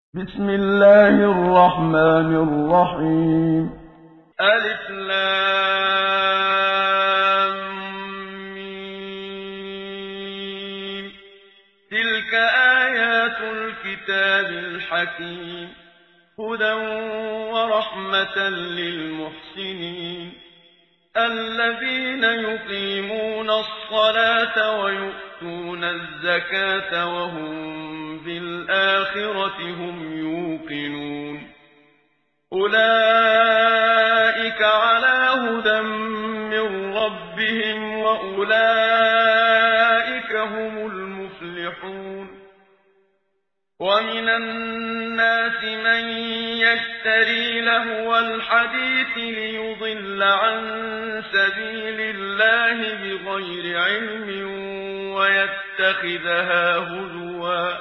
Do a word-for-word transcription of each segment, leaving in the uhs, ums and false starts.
بسم الله الرحمن الرحيم ألف لام ميم. تلك آيات الكتاب الحكيم هدى ورحمة للمحسنين الذين يقيمون الصلاة ويؤتون الزكاة وهم بالآخرة هم يوقنون أولئك على هدى من ربهم وأولئك هم المفلحون ومن الناس من يشتري لهو الحديث ليضل عن سبيل الله بغير علم ويتخذها هزوا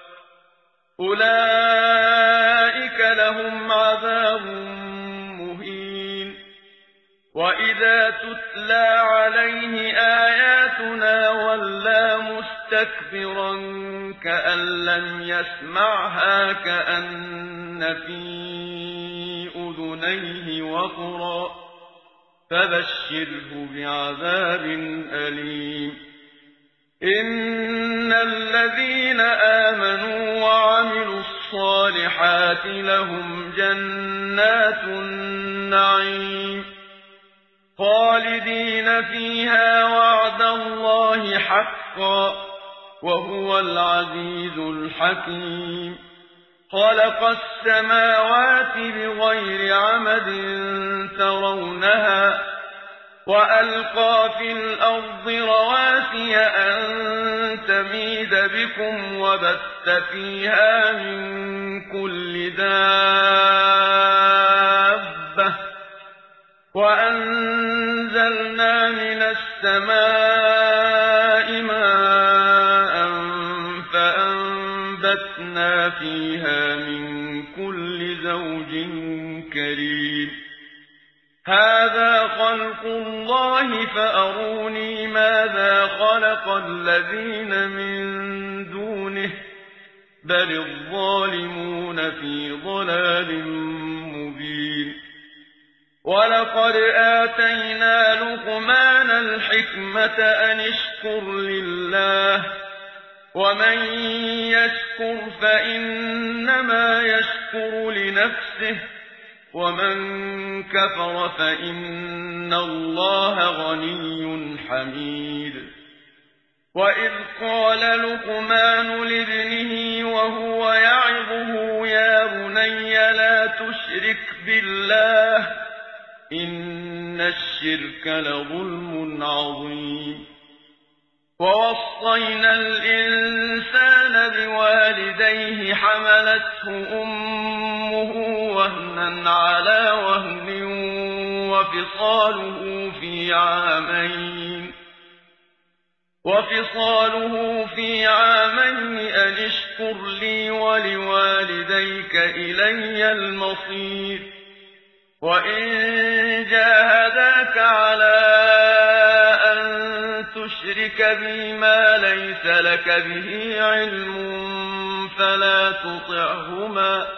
أولئك لهم عذاب مهين وإذا تتلى عليه آياتنا ولى مستكبرا كأن لم يسمعها كأن في أذنيه وقرا فبشره بعذاب أليم إن الذين آمنوا وعملوا الصالحات لهم جنات النعيم خالدين فيها وعد الله حقا وهو العزيز الحكيم خلق السماوات بغير عمد ترونها وألقى في الأرض رواسي أن تميد بكم وبث فيها من كل دابة وأنزلنا من السماء ماء فأنبتنا فيها من كل زوج كريم هذا خلق الله فأروني ماذا خلق الذين من دونه بل الظالمون في ضلال مبين ولقد آتينا لقمان الحكمة أن اشكر لله ومن يشكر فإنما يشكر لنفسه ومن كفر فإن الله غني حميد وإذ قال لقمان لابنه وهو يعظه يا بني لا تشرك بالله إن الشرك لظلم عظيم ووصينا الإنسان بوالديه حملته أمه وهنا على وهن وفصاله في عامين وفصاله في عامين أن اشكر لي ولوالديك إلي المصير وإن جاهداك على أن تشرك بي ما ليس لك به علم فلا تطعهما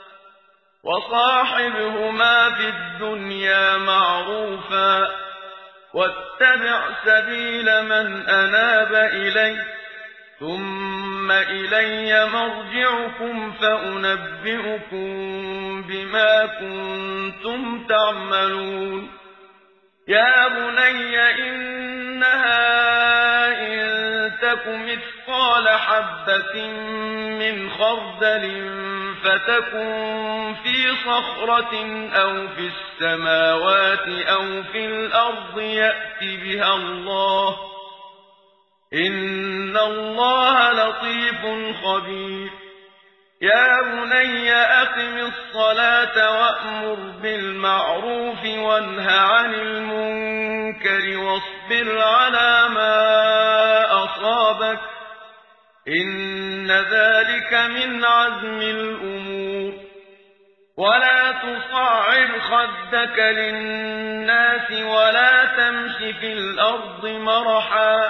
وصاحبهما في الدنيا معروفا واتبع سبيل من أناب إلي ثم إلي مرجعكم فأنبئكم بما كنتم تعملون يا بني إنها إن تك مثقال حبة من خردل فتكن في صخرة أو في السماوات أو في الأرض يأت بها الله إن الله لطيف خبير يا بني أقم الصلاة وأمر بالمعروف وانه عن المنكر واصبر على ما أصابك إن ذلك من عزم الأمور ولا تصعر خدك للناس ولا تمش في الأرض مرحا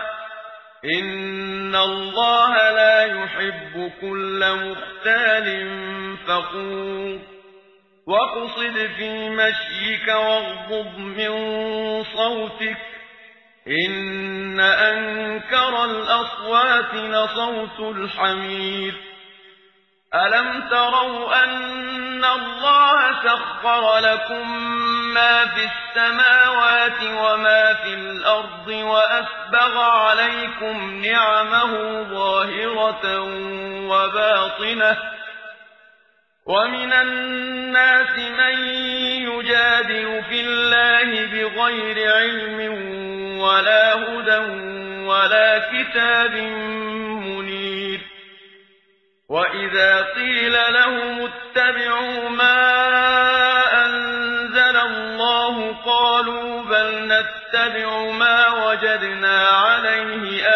إن الله لا يحب كل مختال فخور واقصد في مشيك واغضض من صوتك إن أنكر الأصوات لصوت الحمير ألم تروا أن الله سخر لكم ما في السماوات وما في الأرض وأسبغ عليكم نعمه ظاهرة وباطنة ومن الناس من يجادل في الله بغير علم ولا هدى ولا كتاب منير وإذا قيل لهم اتبعوا ما أنزل الله قالوا بل نتبع ما وجدنا عليه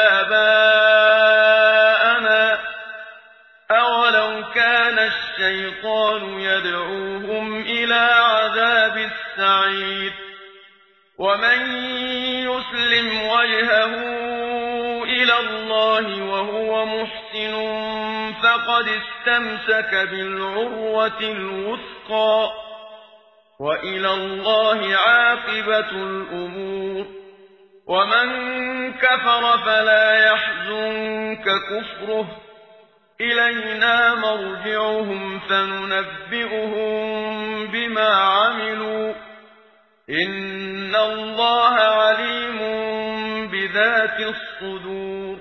آباءنا أولو كان الشيطان يدعوهم إلى عذاب السعير ومن يسلم وجهه إلى الله وهو محسن فقد استمسك بالعروة الوثقى وإلى الله عاقبة الأمور ومن كفر فلا يحزنك كفره إلينا مرجعهم فننبئهم بما عملوا إن الله عليم بذات الصدور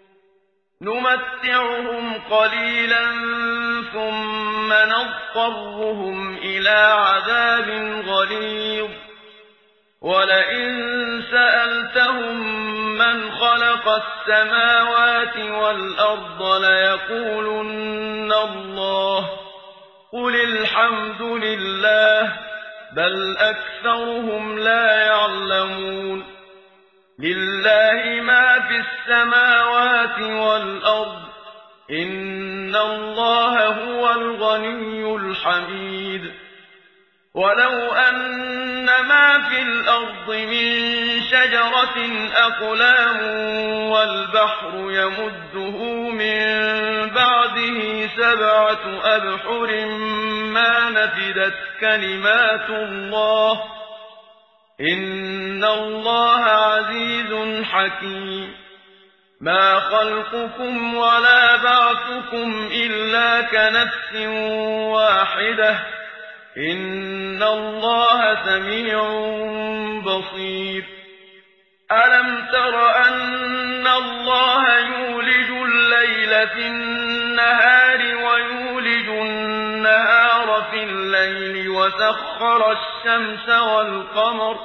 نمتعهم قليلا ثم نضطرهم إلى عذاب غليظ ولئن سألتهم من خلق السماوات والأرض ليقولن الله قل الحمد لله بل أكثرهم لا يعلمون لله ما في السماوات والأرض إن الله هو الغني الحميد ولو أن ما في الأرض من شجرة أقلام والبحر يمده من بعده سبعة أبحر ما نفدت كلمات الله إن الله عزيز حكيم ما خلقكم ولا بعثكم إلا كنفس واحدة إن الله سميع بصير ألم تر أن الله يولج الليل في النهار ويولج النهار في الليل وسخر الشمس والقمر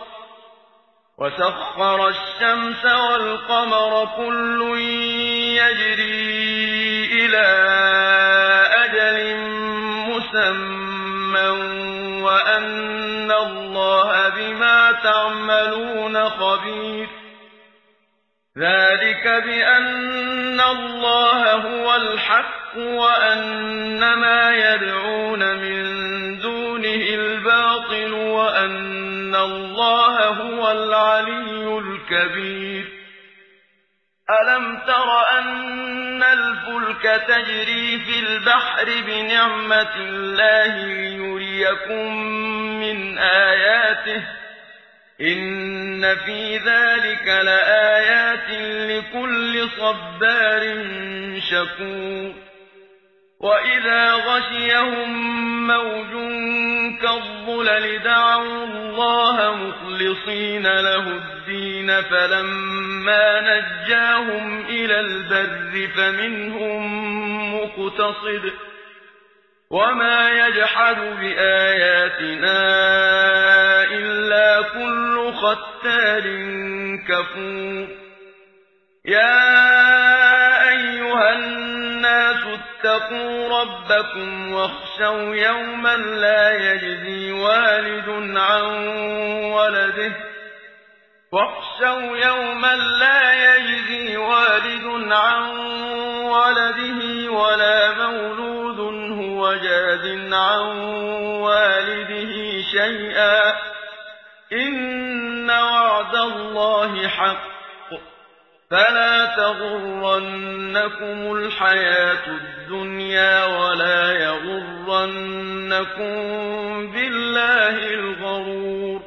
وسخر الشمس والقمر كل يجري إلى أجل مسمى وأن الله بما تعملون خبير ذلك بأن الله هو الحق وأن ما يدعون من دونه الباطل وأن الله هو العلي الكبير ألم تر أن الفلك تجري في البحر بنعمة الله ليريكم من آياته إن في ذلك لآيات لكل صبار شكور وإذا غشيهم موج كالظلل دعوا الله مخلصين له الدين فلما نجاهم إلى البر فمنهم مقتصد وما يجحد بآياتنا إلا كل ختار كفور يا أيها الناس اتقوا ربكم واخشوا يوما لا يجزي والد عن ولده واخشوا يوما لا يجزي والد عن ولده ولا مولود هو جاز عن والده شيئا إن وعد الله حق فلا تغرنكم الحياة الدنيا ولا يغرنكم بالله الغرور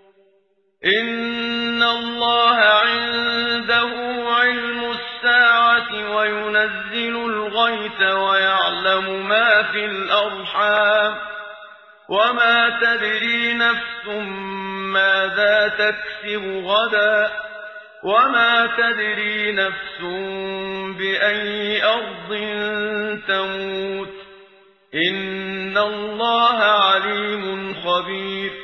إن الله عنده علم الساعة وينزل الغيث ويعلم ما في الأرحام وما تدري نفس ماذا تكسب غدا وما تدري نفس بأي أرض تموت إن الله عليم خبير